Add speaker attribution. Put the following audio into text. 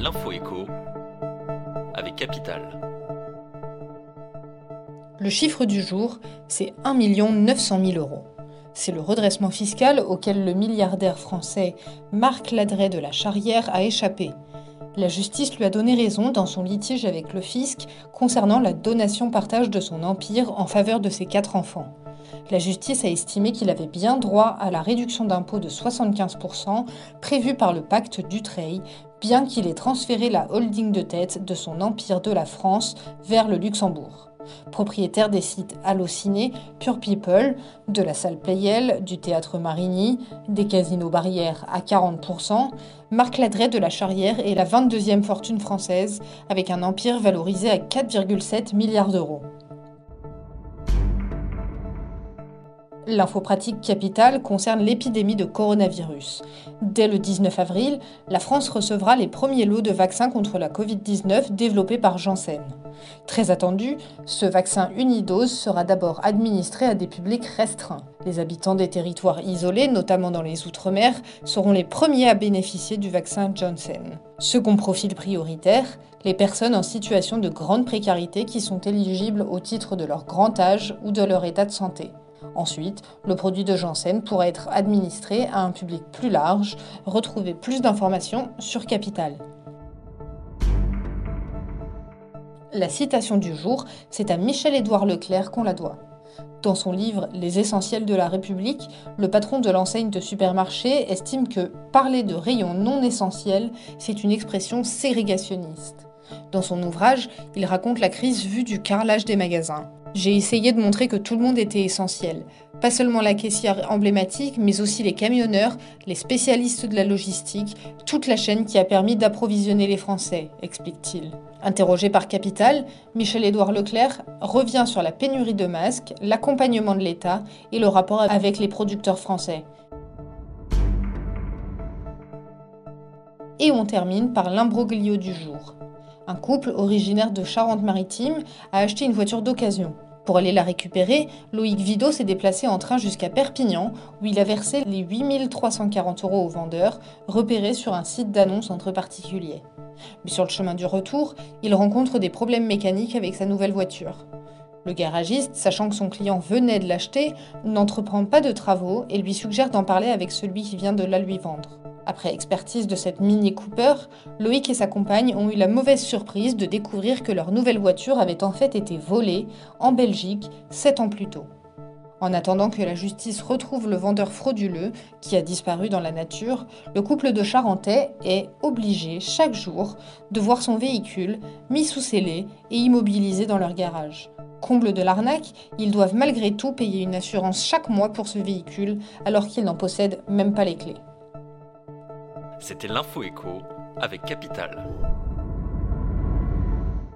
Speaker 1: L'info écho avec Capital.
Speaker 2: Le chiffre du jour, c'est 1 900 000 euros. C'est le redressement fiscal auquel le milliardaire français Marc Ladret de la Charrière a échappé. La justice lui a donné raison dans son litige avec le fisc concernant la donation-partage de son empire en faveur de ses 4 enfants. La justice a estimé qu'il avait bien droit à la réduction d'impôt de 75% prévue par le pacte Dutreil, bien qu'il ait transféré la holding de tête de son empire de la France vers le Luxembourg. Propriétaire des sites Allociné, Pure People, de la salle Pleyel, du théâtre Marigny, des casinos Barrière à 40%, Marc Ladret de la Charrière est la 22e fortune française, avec un empire valorisé à 4,7 milliards d'euros. L'info pratique capitale concerne l'épidémie de coronavirus. Dès le 19 avril, la France recevra les premiers lots de vaccins contre la Covid-19 développés par Janssen. Très attendu, ce vaccin unidose sera d'abord administré à des publics restreints. Les habitants des territoires isolés, notamment dans les Outre-mer, seront les premiers à bénéficier du vaccin Janssen. Second profil prioritaire, les personnes en situation de grande précarité qui sont éligibles au titre de leur grand âge ou de leur état de santé. Ensuite, le produit de Janssen pourra être administré à un public plus large. Retrouvez plus d'informations sur Capital. La citation du jour, c'est à Michel-Édouard Leclerc qu'on la doit. Dans son livre « Les essentiels de la République », le patron de l'enseigne de supermarché estime que « parler de rayons non essentiels, c'est une expression ségrégationniste ». Dans son ouvrage, il raconte la crise vue du carrelage des magasins. J'ai essayé de montrer que tout le monde était essentiel. Pas seulement la caissière emblématique, mais aussi les camionneurs, les spécialistes de la logistique, toute la chaîne qui a permis d'approvisionner les Français, explique-t-il. Interrogé par Capital, Michel-Édouard Leclerc revient sur la pénurie de masques, l'accompagnement de l'État et le rapport avec les producteurs français. Et on termine par l'imbroglio du jour. Un couple originaire de Charente-Maritime a acheté une voiture d'occasion. Pour aller la récupérer, Loïc Vidot s'est déplacé en train jusqu'à Perpignan, où il a versé les 8 340 € au vendeur, repéré sur un site d'annonce entre particuliers. Mais sur le chemin du retour, il rencontre des problèmes mécaniques avec sa nouvelle voiture. Le garagiste, sachant que son client venait de l'acheter, n'entreprend pas de travaux et lui suggère d'en parler avec celui qui vient de la lui vendre. Après expertise de cette Mini Cooper, Loïc et sa compagne ont eu la mauvaise surprise de découvrir que leur nouvelle voiture avait en fait été volée en Belgique 7 ans plus tôt. En attendant que la justice retrouve le vendeur frauduleux qui a disparu dans la nature, le couple de Charentais est obligé chaque jour de voir son véhicule mis sous scellé et immobilisé dans leur garage. Comble de l'arnaque, ils doivent malgré tout payer une assurance chaque mois pour ce véhicule alors qu'ils n'en possèdent même pas les clés.
Speaker 1: C'était l'info écho avec Capital.